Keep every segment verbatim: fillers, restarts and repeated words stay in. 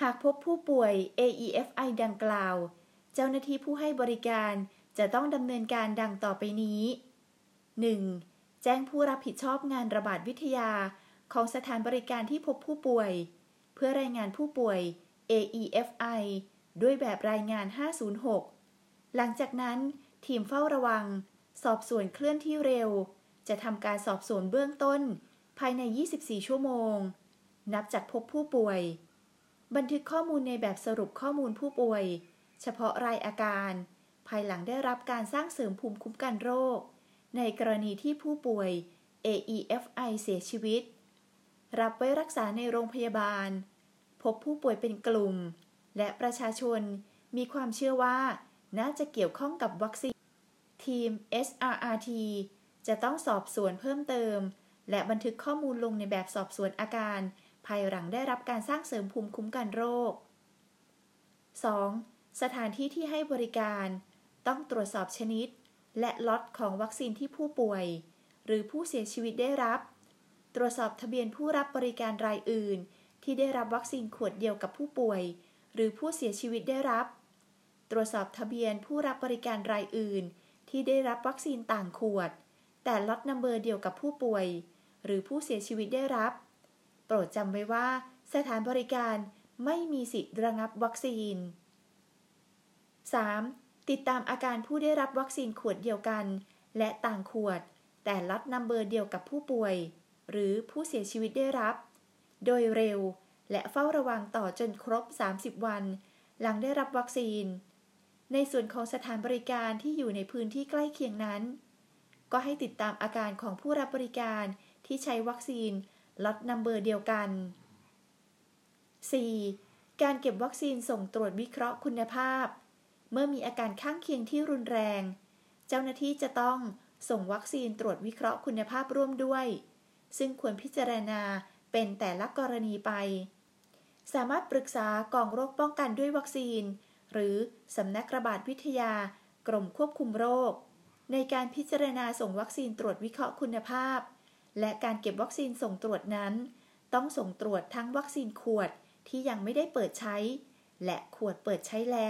หากพบผู้ป่วย เอ อี เอฟ ไอ ดังกล่าวเจ้าหน้าที่ผู้ให้บริการจะต้องดำเนินการดังต่อไปนี้ หนึ่ง. แจ้งผู้รับผิดชอบงานระบาดวิทยาของสถานบริการที่พบผู้ป่วยเพื่อรายงานผู้ป่วย เอ อี เอฟ ไอ ด้วยแบบรายงาน ห้าศูนย์หก หลังจากนั้นทีมเฝ้าระวังสอบสวนเคลื่อนที่เร็วจะทำการสอบสวนเบื้องต้นภายใน ยี่สิบสี่ ชั่วโมงนับจากพบผู้ป่วยบันทึกข้อมูลในแบบสรุปข้อมูลผู้ป่วยเฉพาะรายอาการภายหลังได้รับการสร้างเสริมภูมิคุ้มกันโรคในกรณีที่ผู้ป่วย เอ อี เอฟ ไอ เสียชีวิตรับไว้รักษาในโรงพยาบาลพบผู้ป่วยเป็นกลุ่มและประชาชนมีความเชื่อว่าน่าจะเกี่ยวข้องกับวัคซีนทีม เอส อาร์ อาร์ ที จะต้องสอบสวนเพิ่มเติมและบันทึกข้อมูลลงในแบบสอบสวนอาการภายหลังได้รับการสร้างเสริมภูมิคุ้มกันโรค สอง. สถานที่ที่ให้บริการต้องตรวจสอบชนิดและล็อตของวัคซีนที่ผู้ป่วยหรือผู้เสียชีวิตได้รับตรวจสอบทะเบียนผู้รับบริการรายอื่นที่ได้รับวัคซีนขวดเดียวกับผู้ป่วยหรือผู้เสียชีวิตได้รับตรวจสอบทะเบียนผู้รับบริการรายอื่นที่ได้รับวัคซีนต่างขวดแต่ล็อตนัมเบอร์เดียวกับผู้ป่วยหรือผู้เสียชีวิตได้รับโปรดจำไว้ว่าสถานบริการไม่มีสิทธิ์ระงับวัคซีน สาม. ติดตามอาการผู้ได้รับวัคซีนขวดเดียวกันและต่างขวดแต่ล็อตนัมเบอร์เดียวกับผู้ป่วยหรือผู้เสียชีวิตได้รับโดยเร็วและเฝ้าระวังต่อจนครบสามสิบวันหลังได้รับวัคซีนในส่วนของสถานบริการที่อยู่ในพื้นที่ใกล้เคียงนั้นก็ให้ติดตามอาการของผู้รับบริการที่ใช้วัคซีนล็อตนัมเบอร์เดียวกัน สี่. การเก็บวัคซีนส่งตรวจวิเคราะห์คุณภาพเมื่อมีอาการข้างเคียงที่รุนแรงเจ้าหน้าที่จะต้องส่งวัคซีนตรวจวิเคราะห์คุณภาพร่วมด้วยซึ่งควรพิจารณาเป็นแต่ละกรณีไปสามารถปรึกษากองโรคป้องกันด้วยวัคซีนหรือสำนักระบาดวิทยากรมควบคุมโรคในการพิจารณาส่งวัคซีนตรวจวิเคราะห์คุณภาพและการเก็บวัคซีนส่งตรวจนั้นต้องส่งตรวจทั้งวัคซีนขวดที่ยังไม่ได้เปิดใช้และขวดเปิดใช้แล้ว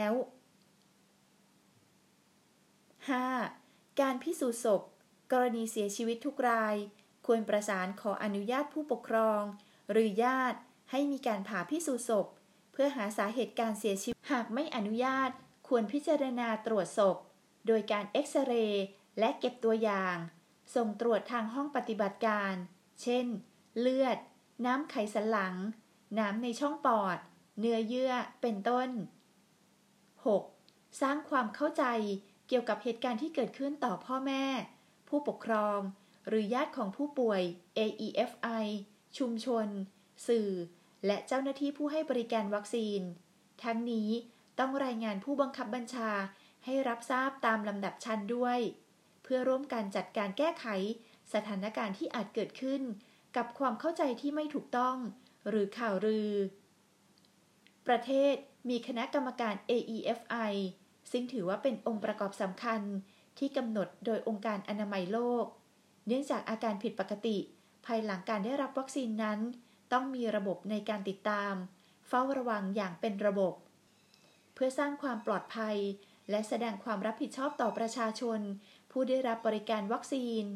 ห้า. การพิสูจน์ศพกรณีเสียชีวิตทุกรายควรประสานขออนุญาตผู้ปกครองหรือญาติให้มีการผ่าพิสูจน์ศพเพื่อหาสาเหตุการเสียชีวิตหากไม่อนุญาตควรพิจารณาตรวจศพโดยการเอ็กซเรย์และเก็บตัวอย่างส่งตรวจทางห้องปฏิบัติการเช่นเลือดน้ำไขสันหลังน้ำในช่องปอดเนื้อเยื่อเป็นต้น หก. สร้างความเข้าใจเกี่ยวกับเหตุการณ์ที่เกิดขึ้นต่อพ่อแม่ผู้ปกครองหรือญาติของผู้ป่วย เอ อี เอฟ ไอ ชุมชนสื่อและเจ้าหน้าที่ผู้ให้บริการวัคซีนทั้งนี้ต้องรายงานผู้บังคับบัญชาให้รับทราบตามลำดับชั้นด้วยเพื่อร่วมกันจัดการแก้ไขสถานการณ์ที่อาจเกิดขึ้นกับความเข้าใจที่ไม่ถูกต้องหรือข่าวลือประเทศมีคณะกรรมการ เอ อี เอฟ ไอ ซึ่งถือว่าเป็นองค์ประกอบสำคัญที่กำหนดโดยองค์การอนามัยโลกเนื่องจากอาการผิดปกติภายหลังการได้รับวัคซีนนั้นต้องมีระบบในการติดตามเฝ้าระวังอย่างเป็นระบบเพื่อสร้างความปลอดภัยและแสดงความรับผิดชอบต่อประชาชนผู้ได้รับบริการวัคซีน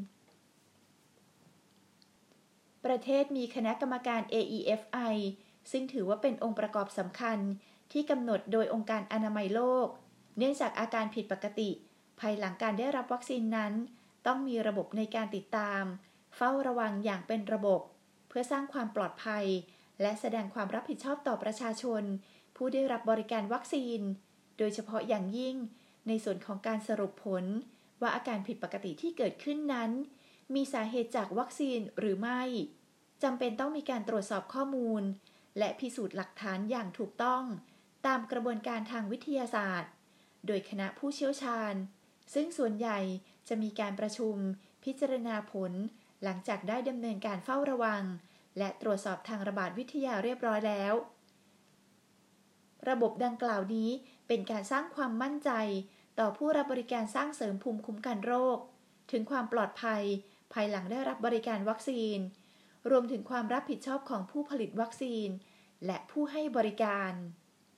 ประเทศมีคณะกรรมการ เอ อี เอฟ ไอ ซึ่งถือว่าเป็นองค์ประกอบสำคัญที่กำหนดโดยองค์การอนามัยโลกเนื่องจากอาการผิดปกติภายหลังการได้รับวัคซีนนั้นต้องมีระบบในการติดตามเฝ้าระวังอย่างเป็นระบบเพื่อสร้างความปลอดภัยและแสดงความรับผิดชอบต่อประชาชนผู้ได้รับบริการวัคซีนโดยเฉพาะอย่างยิ่งในส่วนของการสรุปผลว่าอาการผิดปกติที่เกิดขึ้นนั้นมีสาเหตุจากวัคซีนหรือไม่จำเป็นต้องมีการตรวจสอบข้อมูลและพิสูจน์หลักฐานอย่างถูกต้องตามกระบวนการทางวิทยาศาสตร์โดยคณะผู้เชี่ยวชาญซึ่งส่วนใหญ่จะมีการประชุมพิจารณาผลหลังจากได้ดำเนินการเฝ้าระวังและตรวจสอบทางระบาดวิทยาเรียบร้อยแล้วระบบดังกล่าวนี้เป็นการสร้างความมั่นใจต่อผู้รับบริการสร้างเสริมภูมิคุ้มกันโรคถึงความปลอดภัยภายหลังได้รับบริการวัคซีนรวมถึงความรับผิดชอบของผู้ผลิตวัคซีนและผู้ให้บริการ